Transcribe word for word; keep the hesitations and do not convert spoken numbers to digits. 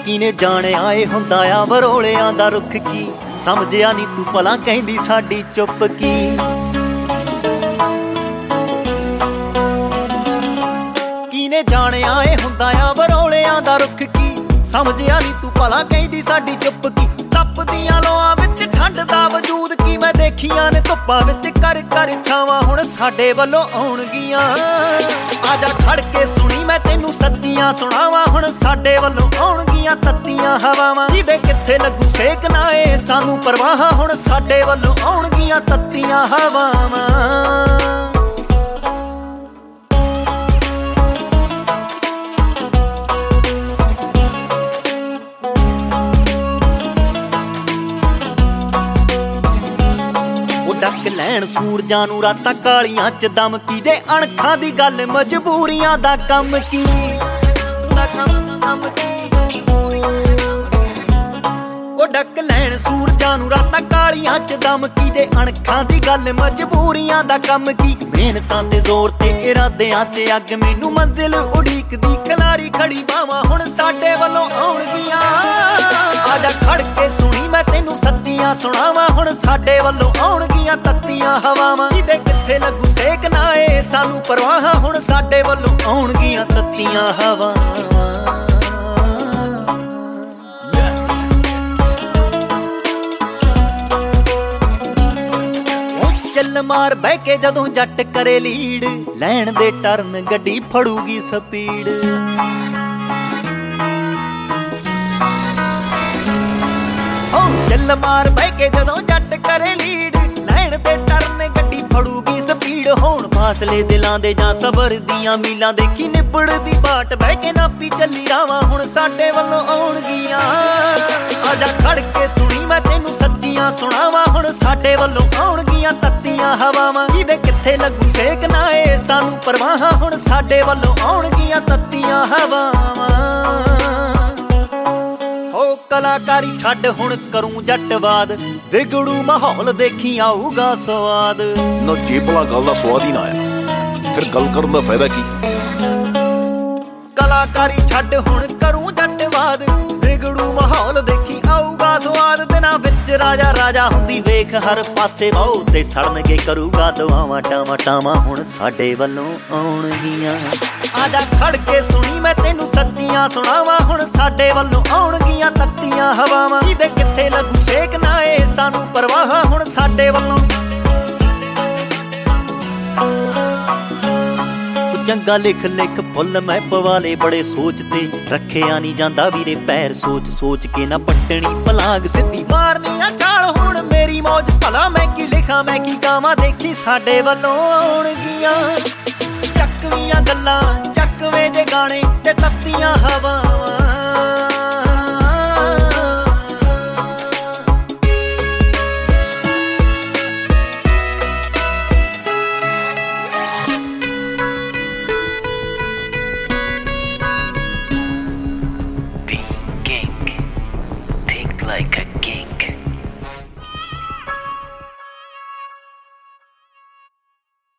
ਕਿਨੇ ਜਾਣਿਆ ਏ ਹੁੰਦਾ ਆ ਵਰੋਲਿਆਂ ਦਾ ਰੁੱਖ ਕੀ, ਸਮਝਿਆ ਨੀ ਤੂੰ ਭਲਾ ਕਹਿੰਦੀ ਸਾਡੀ ਚੁੱਪ ਕੀ। ਕਿਨੇ ਜਾਣਿਆ ਏ ਹੁੰਦਾ ਆ ਵਰੋਲਿਆਂ ਦਾ ਰੁੱਖ ਕੀ, ਸਮਝਿਆ ਨੀ ਤੂੰ ਭਲਾ ਕਹਿੰਦੀ ਸਾਡੀ ਚੁੱਪ ਕੀ। ਤਪਦੀਆਂ ਲੋਆਂ ਵਿੱਚ ਠੰਡ ਦਾ ਵਜੂਦ ਕੀ, ਮੈਂ ਦੇਖੀਆਂ ਨੇ ਧੁੱਪਾਂ ਵਿੱਚ ਕਰ ਕਰ ਛਾਵਾਂ ਹੁਣ ਸਾਡੇ ਵੱਲੋਂ ਆਉਣਗੀਆਂ। ਆਜਾ ਖੜ ਕੇ ਸੁਣੀ ਮੈਂ ਤੈਨੂੰ ਸੱਚੀਆਂ ਸੁਣਾਵਾਂ, ਹੁਣ ਸਾਡੇ ਵੱਲੋਂ ਆਉਣਗੀਆਂ ਤੱਤੀਆਂ ਹਵਾਵਾਂ। ਜਿਹਦੇ ਕਿੱਥੇ ਲੱਗੂ ਸੇਕ ਨਾ ਏ ਸਾਨੂੰ ਪਰਵਾਹ, ਹੁਣ ਸਾਡੇ ਵੱਲੋਂ ਆਉਣਗੀਆਂ ਤੱਤੀਆਂ ਹਵਾਵਾਂ। ਡੱਕ ਲੈਣ ਸੂਰਜਾਂ ਨੂੰ ਰਾਤਾਂ ਕਾਲੀਆਂ ਚ ਦਮ ਕੀ, ਜੇ ਅਣਖਾਂ ਦੀ ਗੱਲ ਮਜਬੂਰੀਆਂ ਦਾ ਕੰਮ ਕੀ। ਉਹ ਡੱਕ ਲੈਣ ਸੂਰਜਾਂ ਨੂੰ ਰਾਤਾਂ ਕਾਲੀਆਂ ਚ ਦਮ ਕੀ, ਜੇ ਅਣਖਾਂ ਦੀ ਗੱਲ ਮਜਬੂਰੀਆਂ ਦਾ ਕੰਮ ਕੀ। ਮਿਹਨਤਾਂ ਦੇ ਜ਼ੋਰ ਤੇ ਇਰਾਦਿਆਂ ਤੇ ਅੱਗ, ਮੈਨੂੰ ਮੰਜ਼ਿਲ ਉਡੀਕਦੀ ਖਿਲਾਰੀ ਖੜੀ ਬਾਵਾਂ ਹੁਣ ਸਾਡੇ ਵੱਲੋਂ ਆਉਣਗੀਆਂ। ਆਜਾ ਖੜ ਕੇ ਸੁਣੀ ਮੈਂ ਤੈਨੂੰ ਸੱਚੀਆਂ ਸੁਣਾਵਾਂ, ਹੁਣ ਸਾਡੇ ਵੱਲੋਂ ਆਉਣਗੀਆਂ ਤੱਤੀਆਂ ਹਵਾਵਾਂ। ਜਿਹਦੇ ਕਿੱਥੇ ਲੱਗੂ ਸੇਕ ਨਾ ਏ ਸਾਨੂੰ ਪਰਵਾਹ, ਹੁਣ ਸਾਡੇ ਵੱਲੋਂ ਆਉਣਗੀਆਂ ਤੱਤੀਆਂ ਹਵਾਵਾਂ। ਚੱਲ ਮਾਰ ਬਹਿ ਕੇ ਜਦੋਂ ਜੱਟ ਕਰੇ ਲੀਡ, ਲੈਣ ਦੇ ਟਰਨ ਗੱਡੀ ਫੜੂਗੀ ਸਪੀਡ। ਚੱਲ ਮਾਰ ਬਹਿ ਕੇ ਜਦੋਂ ਜੱਟ ਕਰੇ ਲੀਡ, ਲੈਣ ਤੇ ਟਰਨ ਗੱਡੀ ਫੜੂਗੀ ਸਪੀਡ। ਹੋਣ ਫਾਸਲੇ ਦਿਲਾਂ ਦੇ ਜਾਂ ਸਬਰ ਦੀਆਂ ਮੀਲਾਂ, ਦੇਖੀ ਨਿਬੜਦੀ ਬਾਟ ਬਹਿ ਕੇ ਨਾਪੀ ਚੱਲੀ ਰਾਵਾਂ ਹੁਣ ਸਾਡੇ ਵੱਲੋਂ ਆਉਣਗੀਆਂ। ਆਜਾ ਖੜ ਕੇ ਸੁਣੀ ਮੈਂ ਤੈਨੂੰ ਸੱਚੀਆਂ ਸੁਣਾਵਾਂ, ਹੁਣ ਸਾਡੇ ਵੱਲੋਂ ਆਉਣਗੀਆਂ ਤੱਤੀਆਂ ਹਵਾਵਾਂ। ਜਿਹਦੇ ਕਿੱਥੇ ਲੱਗੂ ਸੇਕ ਨਾ ਏ ਸਾਨੂੰ ਪਰਵਾਹ, ਹੁਣ ਸਾਡੇ ਵੱਲੋਂ ਆਉਣਗੀਆਂ ਤੱਤੀਆਂ ਹਵਾਵਾਂ। ਕਲਾਕਾਰੀ ਛੱਡ ਹੁਣ ਕਰੂੰ ਜੱਟਵਾਦ, ਵਿਗੜੂ ਮਾਹੌਲ ਦੇਖੀ ਆਊਗਾ ਸਵਾਦ। ਨਾ ਜੇ ਭਲਾ ਗੱਲ ਦਾ ਸਵਾਦ ਹੀ ਨਾ ਆਇਆ, ਫਿਰ ਗੱਲ ਕਰਨ ਦਾ ਫਾਇਦਾ ਕੀ। ਕਲਾਕਾਰੀ ਛੱਡ ਹੁਣ ਕਰੂੰ ਜੱਟਵਾਦ, ਵਿਗੜੂ ਮਾਹੌਲ ਦੇਖੀ ਆਊਗਾ ਸਵਾਦ। ਦਿਨਾਂ ਵਿੱਚ ਰਾਜਾ ਰਾਜਾ ਹੁੰਦੀ ਵੇਖ ਹਰ ਪਾਸੇ, ਬਾਹੂ ਤੇ ਸੜਨਗੇ ਕਰੂਗਾ ਦੁਆਵਾਂ ਟਾਵਾਂ ਟਾਵਾਂ ਹੁਣ ਸਾਡੇ ਵੱਲੋਂ ਆਉਣਗੀਆਂ। ਆਜਾ ਖੜ ਕੇ ਸੁਣੀ ਮੈਂ ਤੈਨੂੰ ਸੱਚੀਆਂ ਸੁਣਾਵਾਂ, ਹੁਣ ਸਾਡੇ ਵੱਲੋਂ ਆਉਣਗੀਆਂ ਤੱਤੀਆਂ ਹਵਾਵਾਂ। ਜਿਹਦੇ ਕਿੱਥੇ ਲੱਗੂ ਸੇਕ ਨਾ ਏ ਸਾਨੂੰ ਪਰਵਾਹ, ਹੁਣ ਸਾਡੇ ਵੱਲੋਂ। ਚੰਗਾ ਲਿਖ ਲਿਖ ਫੁੱਲ ਮੈਂ ਪਵਾਲੇ ਬੜੇ ਸੋਚ ਤੇ, ਰੱਖਿਆ ਨੀ ਜਾਂਦਾ ਵੀਰੇ ਪੈਰ ਸੋਚ ਸੋਚ ਕੇ। ਨਾ ਪੱਟਣੀ ਪਲਾਗ ਸਿੱਧੀ ਮਾਰਨੀ ਆ ਛਾਲ ਹੁਣ ਮੇਰੀ ਮੌਜ, ਭਲਾ ਮੈਂ ਕੀ ਲਿਖਾਂ ਮੈਂ ਕੀ ਗਾਵਾਂ, ਦੇਖੀ ਸਾਡੇ ਵੱਲੋਂ ਆਉਣਗੀਆਂ। ਚੱਕਵੀਆਂ ਗੱਲਾਂ ਚੱਕਵੇਂ ਜੇ ਗਾਣੇ ਤੇ ਤੱਤੀਆਂ ਹਵਾਵਾਂ।